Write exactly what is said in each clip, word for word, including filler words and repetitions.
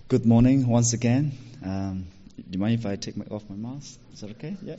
Good morning once again. Um, do you mind if I take my, off my mask? Is that okay? Yeah.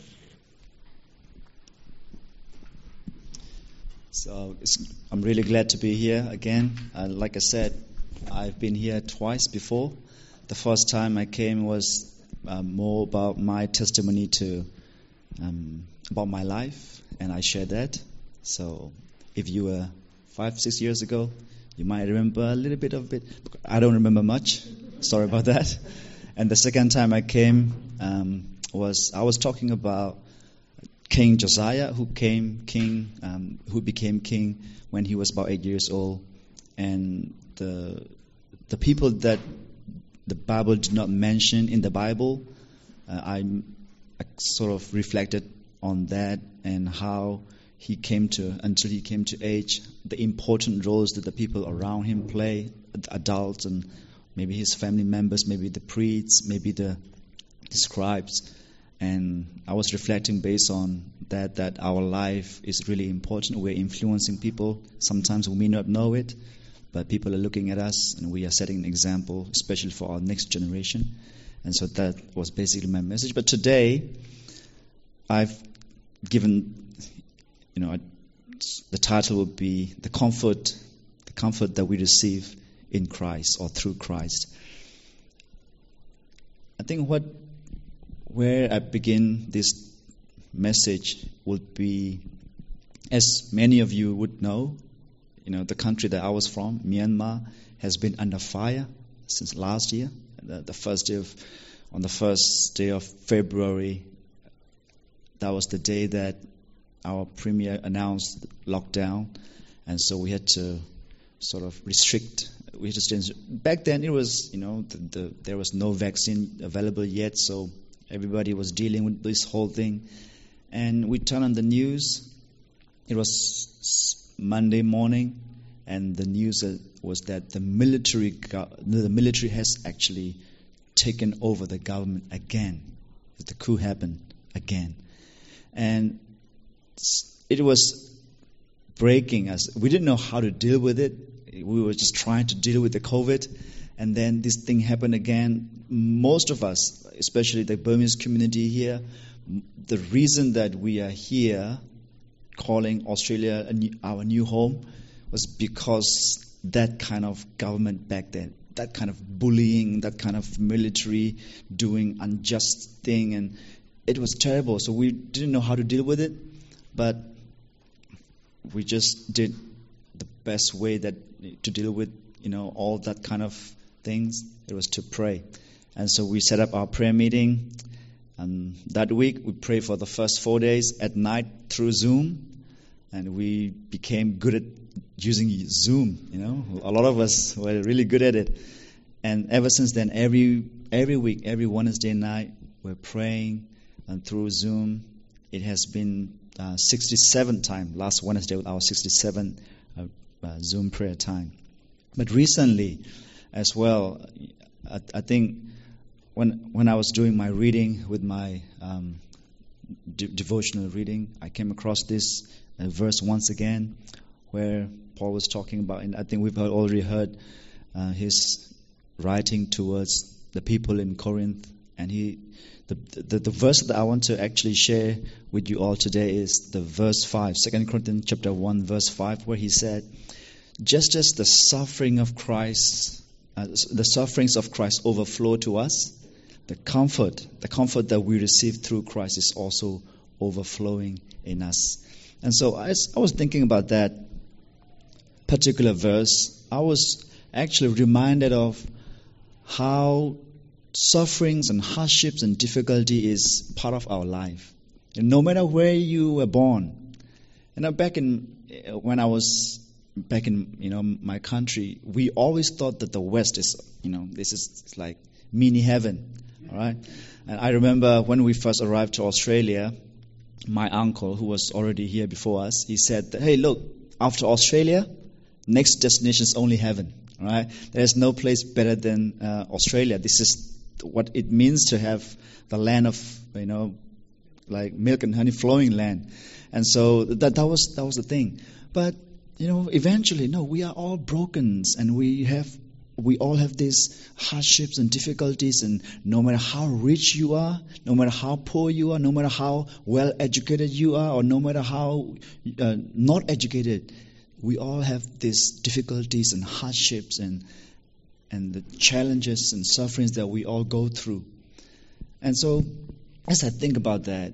So it's, I'm really glad to be here again. Uh, like I said, I've been here twice before. The first time I came was uh, more about my testimony to um, about my life, and I shared that. So if you were five, six years ago, you might remember a little bit of it. I don't remember much. Sorry about that. And the second time I came um, was I was talking about King Josiah, who came king, um, who became king when he was about eight years old, and the the people that the Bible did not mention in the Bible. Uh, I, I sort of reflected on that and how he came to until he came to age, the important roles that the people around him play, the adults and maybe his family members, maybe the priests, maybe the, the scribes. And I was reflecting based on that, that our life is really important. We're influencing people. Sometimes we may not know it, but people are looking at us and we are setting an example, especially for our next generation. And so that was basically my message. But today, I've given, you know, the title would be The Comfort, the Comfort that we receive in Christ or through Christ. I think what where I begin this message would be, as many of you would know, you know, the country that I was from, Myanmar, has been under fire since last year. The, the first day of, on the first day of February, that was the day that our premier announced lockdown, and so we had to sort of restrict. We had to change. Back then, it was, you know, the, the, there was no vaccine available yet, so everybody was dealing with this whole thing. And we turned on the news. It was Monday morning, and the news was that the military, the military has actually taken over the government again. The coup happened again, and it was breaking us. We didn't know how to deal with it. We were just trying to deal with the COVID, and then this thing happened again. Most of us, especially the Burmese community here, the reason that we are here calling Australia a new, our new home was because that kind of government back then, that kind of bullying, that kind of military doing unjust thing, and it was terrible. So we didn't know how to deal with it, but we just did the best way that to deal with, you know, all that kind of things. It was to pray. And so we set up our prayer meeting, and that week we prayed for the first four days at night through Zoom, and we became good at using Zoom. You know, a lot of us were really good at it. And ever since then, every every week, every Wednesday night, we're praying, and through Zoom, it has been uh, sixty-seven times. Last Wednesday was our sixty-seventh uh, uh, Zoom prayer time. But recently, as well, I, I think when when I was doing my reading with my um, de- devotional reading, I came across this uh, verse once again, where Paul was talking about, and I think we've already heard uh, his writing towards the people in Corinth, and he, the, the the verse that I want to actually share with you all today is the verse five, Second Corinthians chapter one, verse five, where he said, "Just as the suffering of Christ, uh, the sufferings of Christ overflow to us, the comfort, the comfort that we receive through Christ is also overflowing in us." And so as I was thinking about that particular verse, I was actually reminded of how sufferings and hardships and difficulty is part of our life. And no matter where you were born. You know, back in when I was back in you know my country, we always thought that the West is you know this is like mini heaven, all right. And I remember when we first arrived to Australia, my uncle, who was already here before us, he said, "Hey, look, after Australia, next destination is only heaven." All right, there's no place better than uh, Australia. This is what it means to have the land of you know, like milk and honey flowing land, and so that that was that was the thing. But you know, eventually, no, we are all broken, and we have we all have these hardships and difficulties, and no matter how rich you are, no matter how poor you are, no matter how well educated you are, or no matter how uh, not educated, we all have these difficulties and hardships and and the challenges and sufferings that we all go through. And so, as I think about that,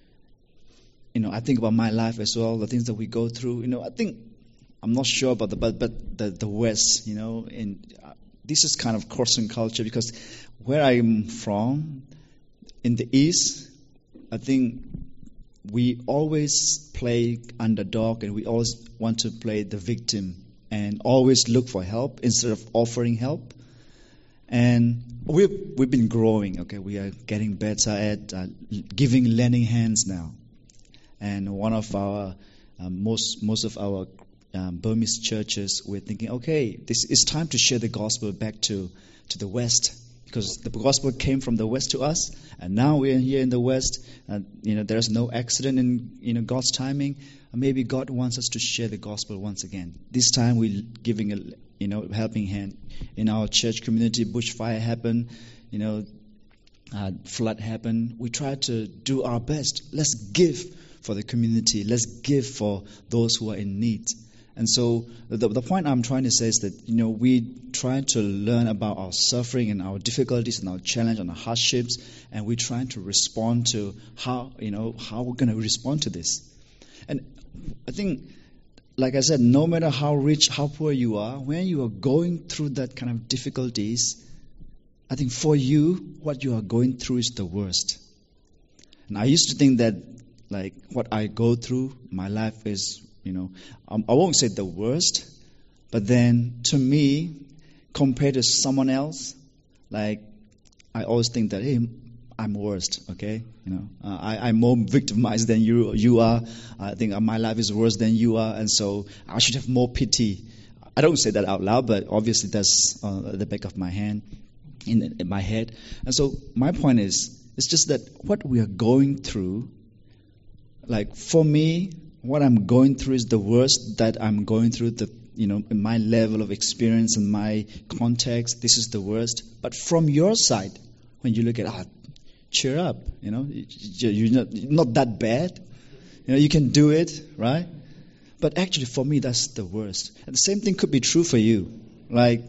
you know, I think about my life as well, the things that we go through. You know, I think I'm not sure about the but but the the West. You know, and uh, this is kind of Christian culture, because where I'm from, in the East, I think we always play underdog, and we always want to play the victim and always look for help instead of offering help. And we've we've been growing. Okay, we are getting better at uh, giving lending hands now. And one of our uh, most most of our um, Burmese churches, we're thinking, okay, this is time to share the gospel back to to the West, because the gospel came from the West to us, and now we're here in the West. And you know, there's no accident in you know God's timing. Maybe God wants us to share the gospel once again. This time we're giving a you know helping hand. In our church community, bushfire happened, you know, uh, flood happened. We try to do our best. Let's give for the community. Let's give for those who are in need. And so the, the point I'm trying to say is that, you know, we try to learn about our suffering and our difficulties and our challenge and our hardships, and we're trying to respond to how, you know, how we're going to respond to this. And I think, like I said, no matter how rich, how poor you are, when you are going through that kind of difficulties, I think for you, what you are going through is the worst. And I used to think that, like, what I go through, my life is, you know, um, I won't say the worst, but then to me, compared to someone else, like, I always think that, hey, I'm worst, okay? You know, uh, I, I'm more victimized than you you are. I think my life is worse than you are, and so I should have more pity. I don't say that out loud, but obviously that's uh, at the back of my hand, in, in my head. And so my point is, it's just that what we are going through, like for me, what I'm going through is the worst that I'm going through. The you know, in my level of experience and my context, this is the worst. But from your side, when you look at, ah, cheer up, you know, you're not, you're not that bad. You know, you can do it, right? But actually, for me, that's the worst. And the same thing could be true for you. Like,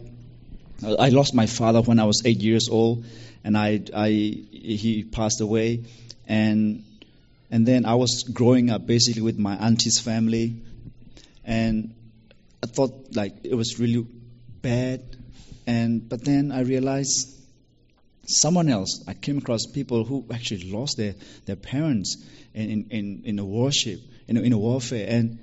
I lost my father when I was eight years old, and I, I, he passed away, and and then I was growing up basically with my auntie's family, and I thought like it was really bad, and but then I realized. Someone else, I came across people who actually lost their, their parents in, in, in, in a worship, in a, in a warfare. And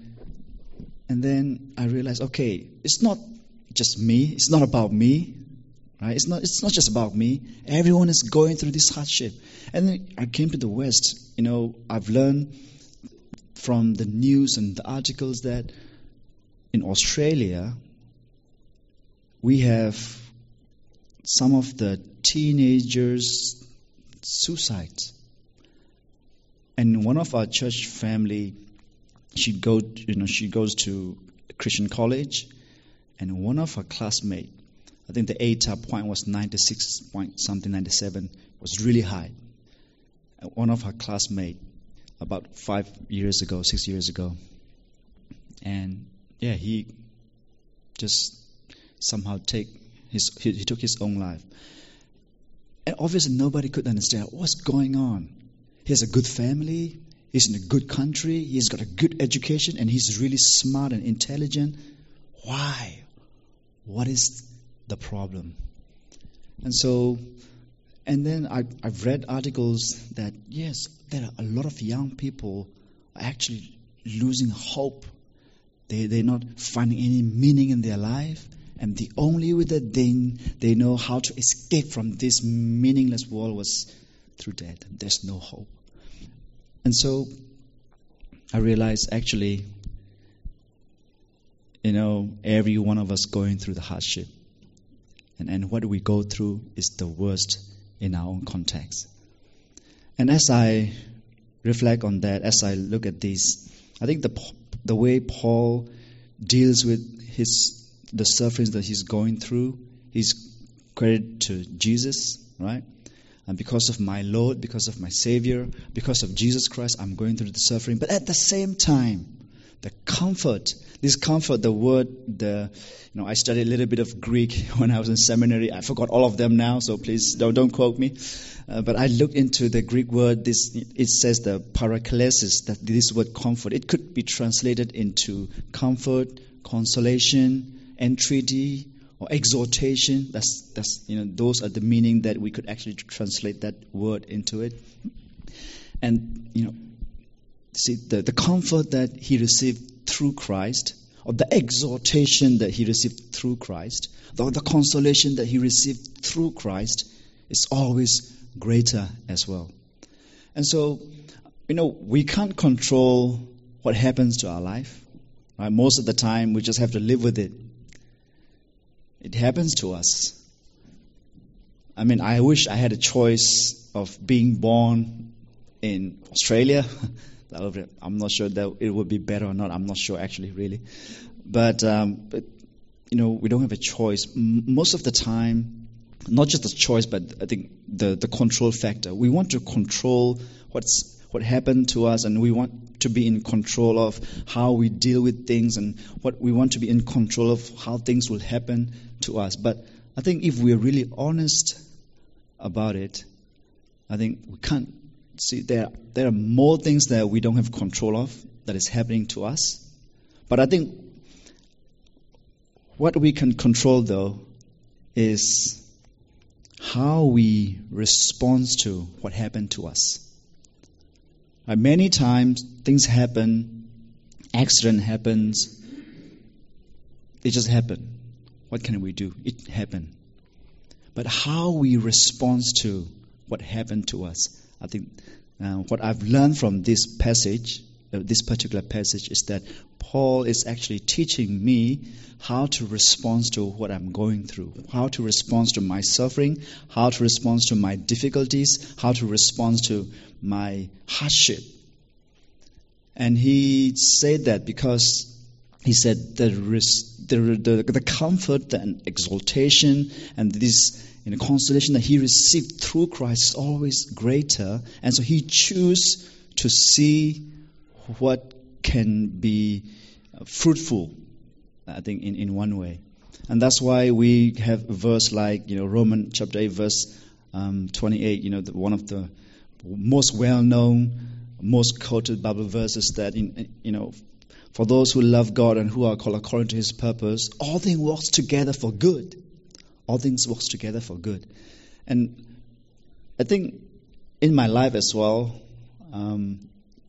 and then I realized, okay, it's not just me. It's not about me, right? It's not it's not just about me. Everyone is going through this hardship. And then I came to the West. You know, I've learned from the news and the articles that in Australia, we have some of the teenagers' suicides. And one of our church family, she go, you know, she goes to Christian college, and one of her classmates, I think the A T A point was ninety-six point something, ninety-seven, was really high. And one of her classmates, about five years ago, six years ago, and yeah, he just somehow take his he, he took his own life. And obviously nobody could understand what's going on. He has a good family, he's in a good country, he's got a good education, and he's really smart and intelligent. Why? What is the problem? And so, and then I, I've read articles that, yes, there are a lot of young people are actually losing hope. They, they're not finding any meaning in their life. And the only way that they, they know how to escape from this meaningless world was through death. There's no hope. And so I realized actually, you know, every one of us going through the hardship. And, and what we go through is the worst in our own context. And as I reflect on that, as I look at this, I think the the way Paul deals with his the sufferings that he's going through is credited to Jesus, right? And because of my Lord, because of my Savior, because of Jesus Christ, I'm going through the suffering. But at the same time, the comfort, this comfort, the word, the, you know, I studied a little bit of Greek when I was in seminary. I forgot all of them now, so please don't, don't quote me. Uh, but I looked into the Greek word. This it says the paraklesis, that this word comfort. It could be translated into comfort, consolation, entreaty, or exhortation. That's that's you know those are the meaning that we could actually translate that word into it. And you know. See, the, the comfort that he received through Christ, or the exhortation that he received through Christ, the, the consolation that he received through Christ is always greater as well. And so, you know, we can't control what happens to our life. Right? Most of the time, we just have to live with it. It happens to us. I mean, I wish I had a choice of being born in Australia. I'm not sure that it would be better or not. I'm not sure actually, really. But, um, but you know, we don't have a choice. M- most of the time, not just a choice, but I think the, the control factor. We want to control what's what happened to us, and we want to be in control of how we deal with things, and what we want to be in control of how things will happen to us. But I think if we're really honest about it, I think we can't. See, there, there are more things that we don't have control of that is happening to us. But I think what we can control, though, is how we respond to what happened to us. Right, many times, things happen, accident happens, they just happen. What can we do? It happened. But how we respond to what happened to us, I think uh, what I've learned from this passage, uh, this particular passage, is that Paul is actually teaching me how to respond to what I'm going through, how to respond to my suffering, how to respond to my difficulties, how to respond to my hardship. And he said that because he said the the the, the comfort and exaltation and this you know, consolation that he received through Christ is always greater, and so he chose to see what can be fruitful, I think, in, in one way. And that's why we have a verse like, you know, Romans chapter eight, verse um, twenty-eight, you know, the, one of the most well-known, most quoted Bible verses that, in, you know, for those who love God and who are called according to his purpose, all things work together for good. All things work together for good. And I think in my life as well, um,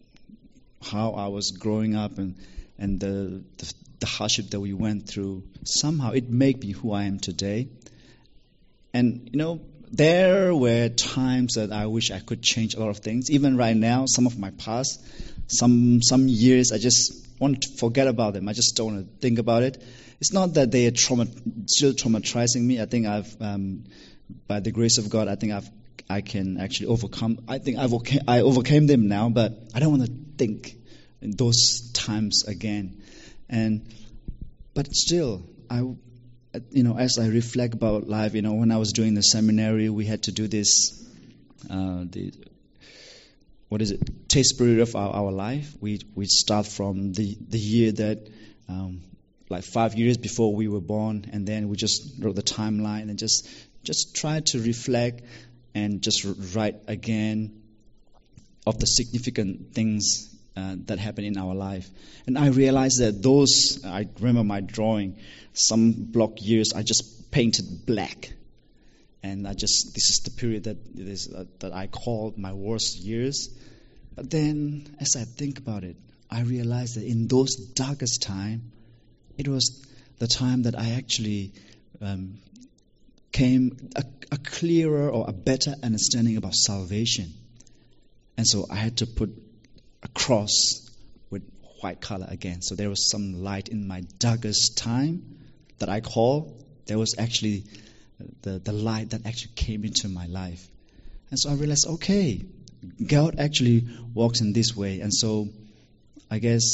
how I was growing up and, and the, the the hardship that we went through, somehow it made me who I am today. And, you know, there were times that I wish I could change a lot of things. Even right now, some of my past, some some years, I just want to forget about them. I just don't want to think about it. It's not that they are trauma, still traumatizing me. I think I've, um, by the grace of God, I think I've, I can actually overcome. I think I've okay, I overcame them now, but I don't want to think in those times again. And but still, I, you know, as I reflect about life, you know, when I was doing the seminary, we had to do this, uh, the what is it, taste period of our, our life. We we start from the the year that. Um, like five years before we were born, and then we just wrote the timeline and just just tried to reflect and just write again of the significant things uh, that happened in our life. And I realized that those, I remember my drawing, some block years I just painted black. And I just, this is the period that it is, uh, that I called my worst years. But then as I think about it, I realized that in those darkest times, it was the time that I actually um, came a, a clearer or a better understanding about salvation. And so I had to put a cross with white color again. So there was some light in my darkest time that I call. There was actually the, the light that actually came into my life. And so I realized, okay, God actually walks in this way. And so I guess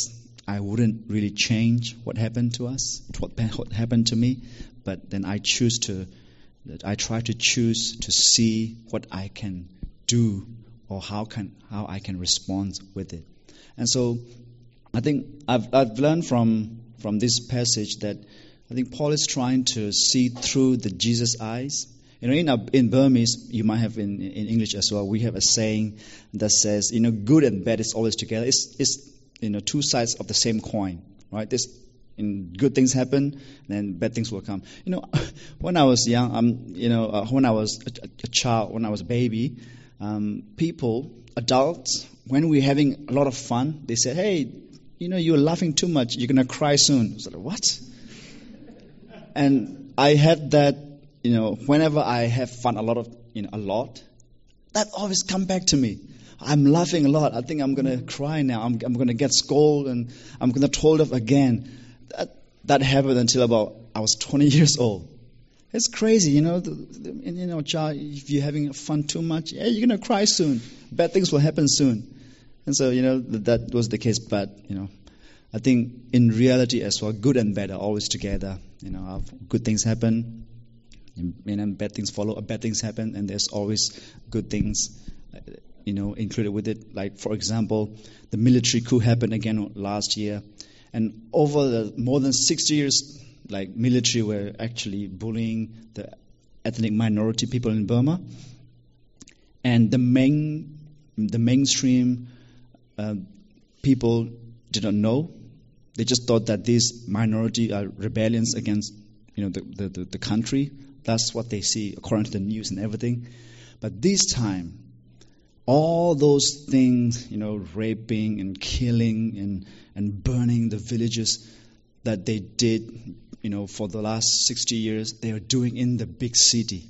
I wouldn't really change what happened to us, what what happened to me, but then I choose to, that I try to choose to see what I can do or how can how I can respond with it. And so I think I've I've learned from from this passage that I think Paul is trying to see through the Jesus eyes. You know, in our, in Burmese, you might have in, in English as well, we have a saying that says, you know, good and bad is always together. It's, it's you know, two sides of the same coin, right? This, in good things happen, then bad things will come. You know, when I was young, um, you know, uh, when I was a, a child, when I was a baby, um, people, adults, when we're having a lot of fun, they say, hey, you know, you're laughing too much, you're going to cry soon. I was like, what? And I had that, you know, whenever I have fun a lot of, you know, a lot, that always come back to me. I'm laughing a lot. I think I'm going to cry now. I'm, I'm going to get scolded and I'm going to told off again. That, that happened until about, I was twenty years old. It's crazy, you know, the, the, you know, child, if you're having fun too much, yeah, you're going to cry soon. Bad things will happen soon. And so, you know, that was the case. But, you know, I think in reality as well, good and bad are always together. You know, good things happen, and bad things follow. Bad things happen, and there's always good things, you know, included with it. Like, for example, the military coup happened again last year. And over the more than sixty years, like, military were actually bullying the ethnic minority people in Burma. And the main, the mainstream uh, people did not know. They just thought that these minority are rebellions against, you know, the, the, the country. That's what they see according to the news and everything. But this time, all those things, you know, raping and killing and, and burning the villages that they did, you know, for the last sixty years, they are doing in the big city.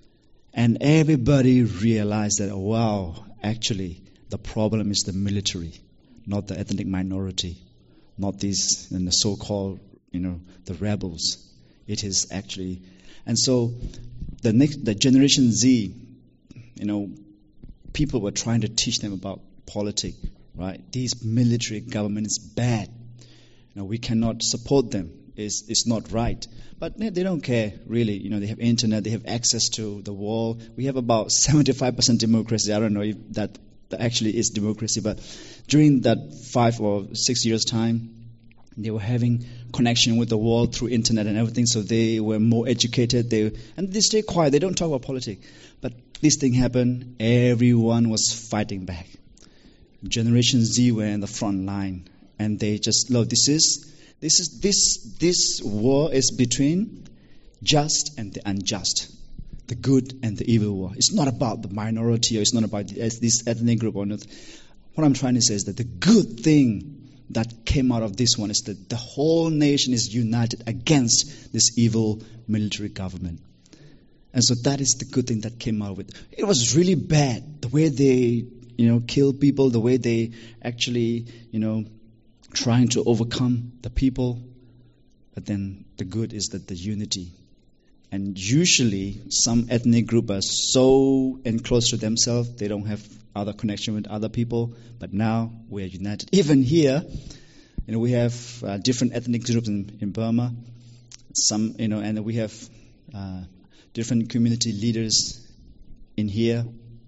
And everybody realized that, wow, actually, the problem is the military, not the ethnic minority, not these and the so-called, you know, the rebels. It is actually, and so the next, the Generation Z, you know, people were trying to teach them about politics, right? This military government is bad. You know, we cannot support them. It's, it's not right. But they don't care, really. You know, they have internet, they have access to the world. We have about seventy-five percent democracy. I don't know if that, that actually is democracy, but during that five or six years' time, they were having connection with the world through internet and everything, so they were more educated. They and they stay quiet. They don't talk about politics. But this thing happened. Everyone was fighting back. Generation Z were in the front line, and they just, look, this is this is this this war is between just and the unjust, the good and the evil war. It's not about the minority, or it's not about this ethnic group or not. What I'm trying to say is that the good thing that came out of this one is that the whole nation is united against this evil military government. And so that is the good thing that came out of it. It was really bad, the way they, you know, kill people, the way they actually, you know, trying to overcome the people. But then the good is that the unity. And usually some ethnic group are so enclosed to themselves, they don't have other connection with other people. But now we are united. Even here, you know, we have uh, different ethnic groups in, in Burma. Some, you know, and we have uh, different community leaders in here.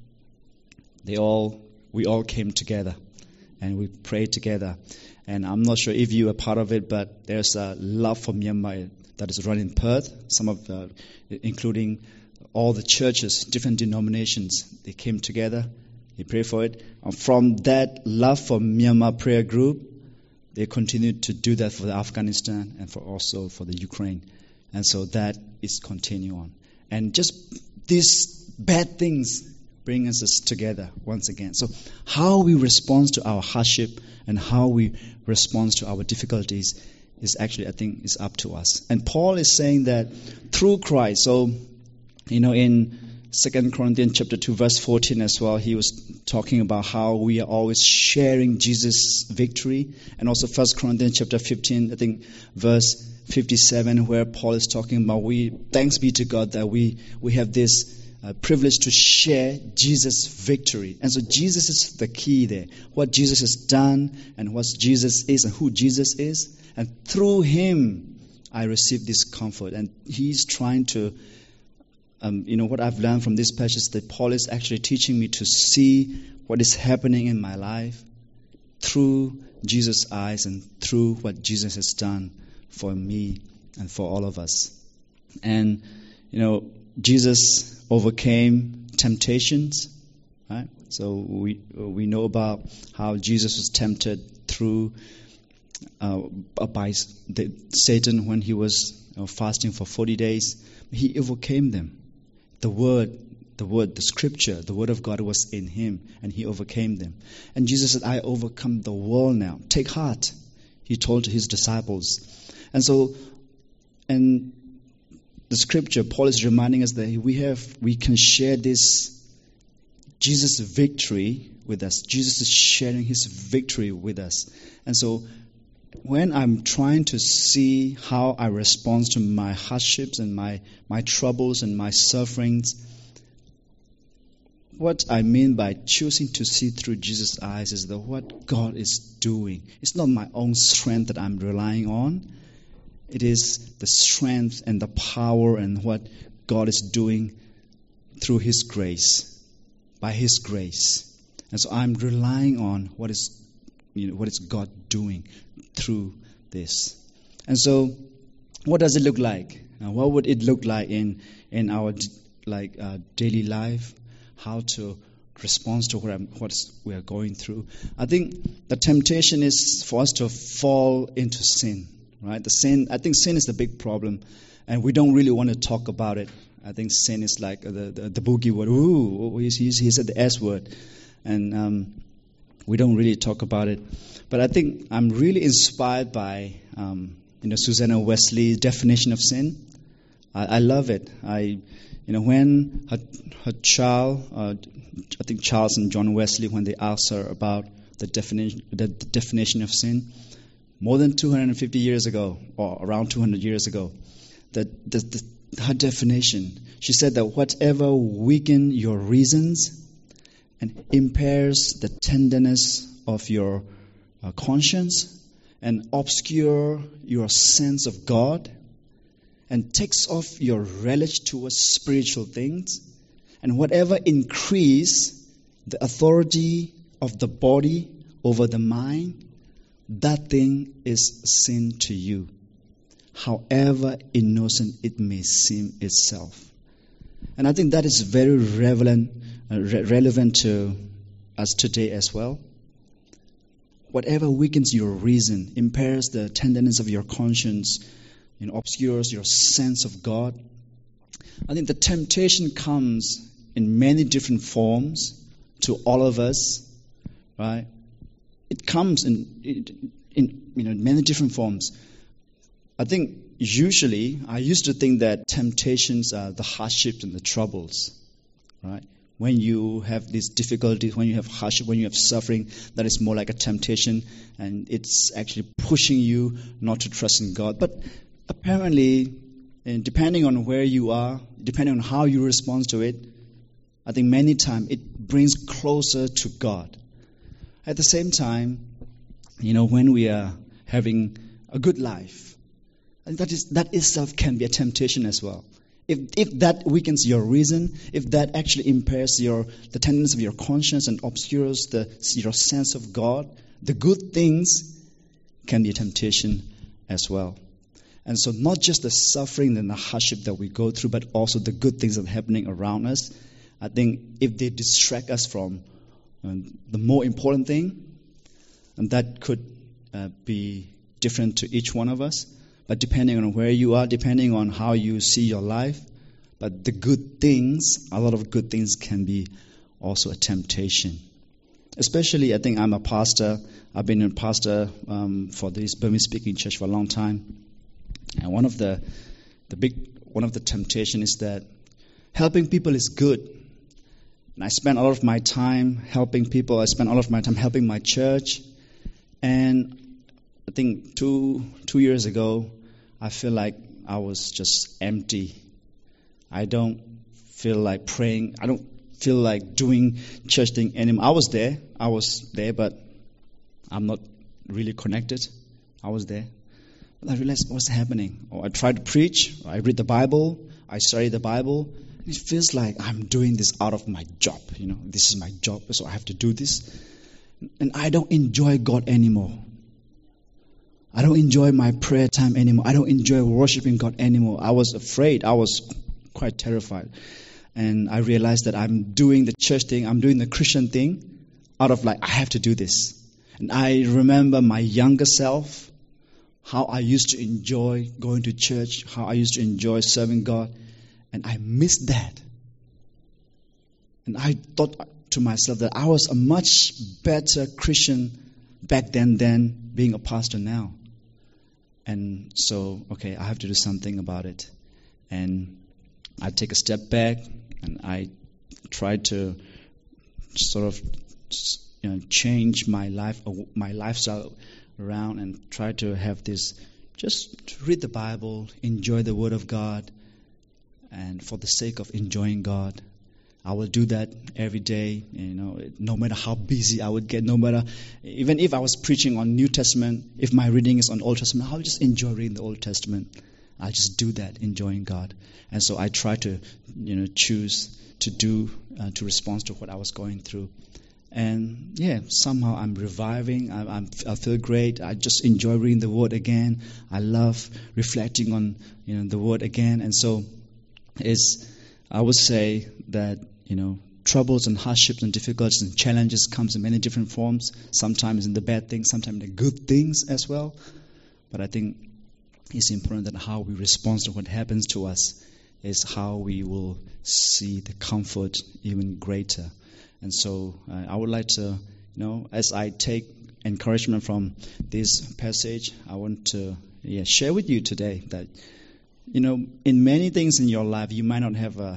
They all, we all came together and we prayed together. And I'm not sure if you are part of it, but there's a Love for Myanmar that is run in Perth. Some of the, including all the churches, different denominations, they came together. They prayed for it. And from that Love for Myanmar prayer group, they continued to do that for the Afghanistan and for also for the Ukraine. And so that is continue on. And just these bad things bring us together once again. So how we respond to our hardship and how we respond to our difficulties is actually, I think, is up to us. And Paul is saying that through Christ. So, you know, in Second Corinthians chapter two, verse fourteen as well, he was talking about how we are always sharing Jesus' victory. And also First Corinthians chapter fifteen, I think, verse fifty-seven, where Paul is talking about we, thanks be to God that we, we have this uh, privilege to share Jesus' victory. And so Jesus is the key there. What Jesus has done and what Jesus is and who Jesus is. And through him, I receive this comfort. And he's trying to, um, you know, what I've learned from this passage, that Paul is actually teaching me to see what is happening in my life through Jesus' eyes and through what Jesus has done for me and for all of us. And, you know, Jesus overcame temptations, right? So we we know about how Jesus was tempted through uh, by the, Satan when he was you know, fasting for forty days. He overcame them. The word, the word, the scripture, the word of God was in him, and he overcame them. And Jesus said, "I overcome the world now. Take heart," he told his disciples. And so, and the scripture, Paul is reminding us that we have, we can share this Jesus' victory with us. Jesus is sharing his victory with us. And so when I'm trying to see how I respond to my hardships and my, my troubles and my sufferings, what I mean by choosing to see through Jesus' eyes is that what God is doing. It's not my own strength that I'm relying on. It is the strength and the power and what God is doing through his grace, by his grace. And so I'm relying on what is, you know, what is God doing through this. And so what does it look like? Now, what would it look like in, in our like uh, daily life? How to respond to what, I'm, what we are going through? I think the temptation is for us to fall into sin. Right, the sin. I think sin is the big problem, and we don't really want to talk about it. I think sin is like the the, the boogie word. Ooh, he, he said the S word, and um, we don't really talk about it. But I think I'm really inspired by um, you know Susanna Wesley's definition of sin. I, I love it. I you know when her her child, uh, I think Charles and John Wesley, when they asked her about the definition the, the definition of sin. More than two hundred fifty years ago, or around two hundred years ago, that the, the, her definition, she said that whatever weakens your reasons and impairs the tenderness of your uh, conscience and obscure your sense of God and takes off your relish towards spiritual things, and whatever increase the authority of the body over the mind, that thing is sin to you, however innocent it may seem itself. And I think that is very relevant, uh, re- relevant to us today as well. Whatever weakens your reason, impairs the tenderness of your conscience, you know, obscures your sense of God. I think the temptation comes in many different forms to all of us, right? It comes in, in you know many different forms. I think usually I used to think that temptations are the hardships and the troubles, right? When you have these difficulties, when you have hardship, when you have suffering, that is more like a temptation, and it's actually pushing you not to trust in God. But apparently, and depending on where you are, depending on how you respond to it, I think many times it brings closer to God. At the same time, you know, when we are having a good life, and that is that itself can be a temptation as well. If if that weakens your reason, if that actually impairs your the tenderness of your conscience and obscures the your sense of God, the good things can be a temptation as well. And so not just the suffering and the hardship that we go through, but also the good things that are happening around us. I think if they distract us from And the more important thing, and that could uh, be different to each one of us, but depending on where you are, depending on how you see your life, but the good things, a lot of good things can be also a temptation. Especially, I think I'm a pastor. I've been a pastor um, for this Burmese-speaking church for a long time, and one of the the big one of the temptation is that helping people is good. And I spend a lot of my time helping people. I spend all of my time helping my church. And I think two two years ago, I feel like I was just empty. I don't feel like praying. I don't feel like doing church thing anymore. I was there. I was there, but I'm not really connected. I was there. But I realized what's happening. Or I try to preach. I read the Bible. I study the Bible. It feels like I'm doing this out of my job. You know, this is my job, so I have to do this. And I don't enjoy God anymore. I don't enjoy my prayer time anymore. I don't enjoy worshiping God anymore. I was afraid. I was quite terrified. And I realized that I'm doing the church thing, I'm doing the Christian thing out of like, I have to do this. And I remember my younger self, how I used to enjoy going to church, how I used to enjoy serving God. And I missed that. And I thought to myself that I was a much better Christian back then than being a pastor now. And so, okay, I have to do something about it. And I take a step back and I try to sort of, you know, change my life, my lifestyle around, and try to have this, just read the Bible, enjoy the Word of God, and for the sake of enjoying God, I will do that every day. You know, no matter how busy I would get, no matter, even if I was preaching on New Testament, if my reading is on Old Testament, I'll just enjoy reading the Old Testament. I'll just do that, enjoying God. And so I try to, you know, choose to do, uh, to respond to what I was going through. And yeah, somehow I'm reviving. I, I'm, I feel great. I just enjoy reading the Word again. I love reflecting on, you know, the Word again. And so it's, I would say that, you know, troubles and hardships and difficulties and challenges comes in many different forms. Sometimes in the bad things, sometimes in the good things as well. But I think it's important that how we respond to what happens to us is how we will see the comfort even greater. And so uh, I would like to, you know, as I take encouragement from this passage, I want to yeah, share with you today that, you know, in many things in your life, you might not have a,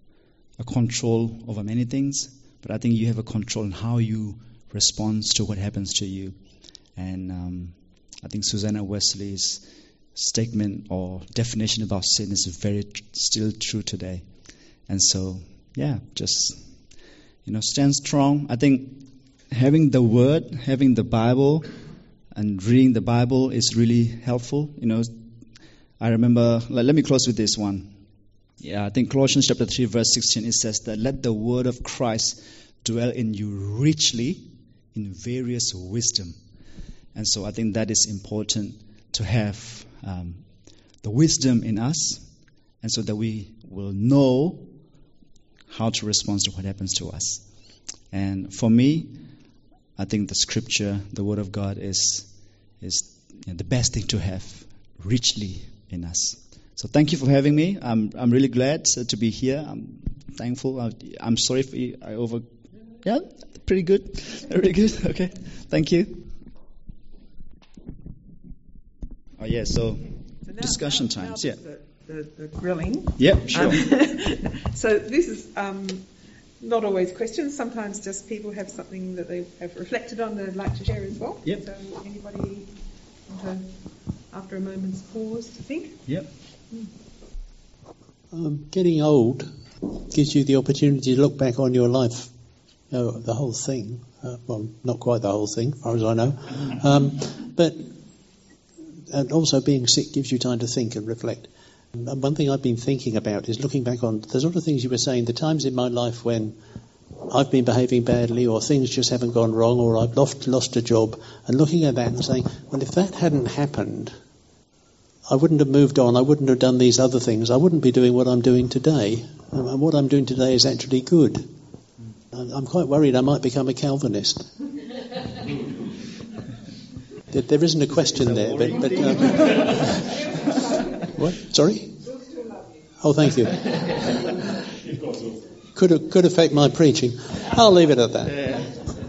a control over many things, but I think you have a control on how you respond to what happens to you. And um, I think Susanna Wesley's statement or definition about sin is very tr- still true today. And so, yeah, just, you know, stand strong. I think having the Word, having the Bible, and reading the Bible is really helpful. You know, I remember, let, let me close with this one. Yeah, I think Colossians chapter three, verse sixteen, it says that let the word of Christ dwell in you richly in various wisdom. And so I think that is important to have um, the wisdom in us, and so that we will know how to respond to what happens to us. And for me, I think the scripture, the word of God is is you know, the best thing to have richly in us. So thank you for having me. I'm I'm really glad to be here. I'm thankful. I'm sorry if I over. Yeah, pretty good. Very good. Okay, thank you. Oh yeah. So, so now, discussion now, times. now Yeah. The, the, the grilling. Yeah. Sure. Um, so this is um, not always questions. Sometimes just people have something that they have reflected on they'd like to share as well. Yep. So anybody want to, after a moment's pause, to think? Yep. Um, getting old gives you the opportunity to look back on your life, you know, the whole thing. Uh, well, not quite the whole thing, as far as I know. Um, but and also being sick gives you time to think and reflect. And one thing I've been thinking about is looking back on the sort of things you were saying, the times in my life when I've been behaving badly or things just haven't gone wrong or I've lost, lost a job, and looking at that and saying, well, if that hadn't happened, I wouldn't have moved on, I wouldn't have done these other things, I wouldn't be doing what I'm doing today. And what I'm doing today is actually good. I'm quite worried I might become a Calvinist. There isn't a question there, but... but um, what? Sorry? Oh, thank you. Could, could affect my preaching. I'll leave it at that.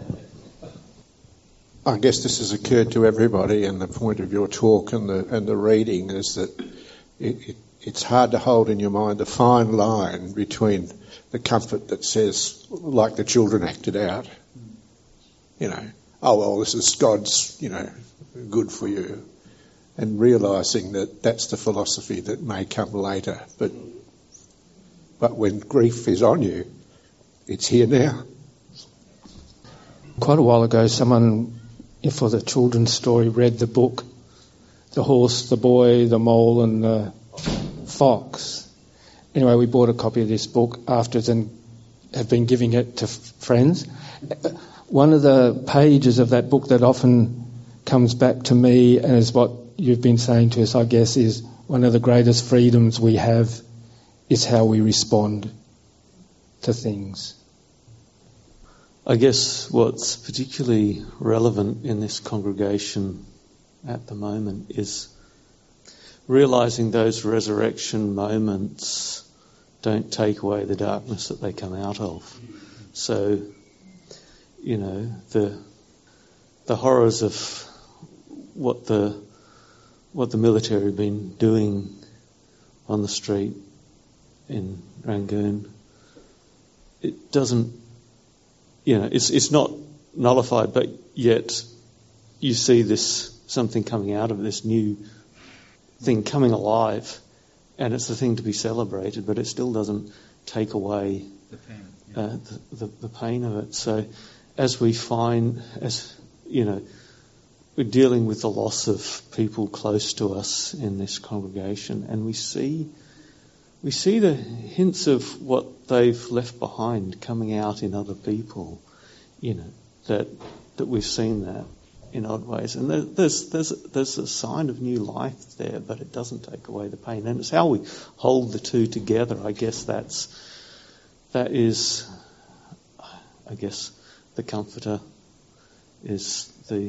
I guess this has occurred to everybody, and the point of your talk and the and the reading is that it, it, it's hard to hold in your mind the fine line between the comfort that says, like the children acted out, you know, oh well, this is God's, you know, good for you, and realising that that's the philosophy that may come later. But But when grief is on you, it's here now. Quite a while ago, someone, for the children's story, read the book, The Horse, the Boy, the Mole and the Fox. Anyway, we bought a copy of this book afterwards and have been giving it to f- friends. One of the pages of that book that often comes back to me, and is what you've been saying to us, I guess, is one of the greatest freedoms we have is how we respond to things. I guess what's particularly relevant in this congregation at the moment is realising those resurrection moments don't take away the darkness that they come out of. So, you know, the the horrors of what the what the military have been doing on the street in Rangoon, it doesn't, you know, it's it's not nullified, but yet you see this something coming out of this new thing coming alive, and it's a thing to be celebrated, but it still doesn't take away The pain. Yeah. uh, the, the the pain of it. So, as we find, as you know, we're dealing with the loss of people close to us in this congregation, and we see we see the hints of what they've left behind coming out in other people. You know, that that we've seen that in odd ways, and there, there's there's there's a sign of new life there, but it doesn't take away the pain, and it's how we hold the two together. I guess that's that is, I guess, the comforter is the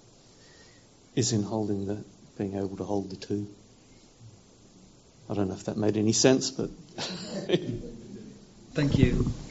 is in holding the being able to hold the two. I don't know if that made any sense, but Thank you.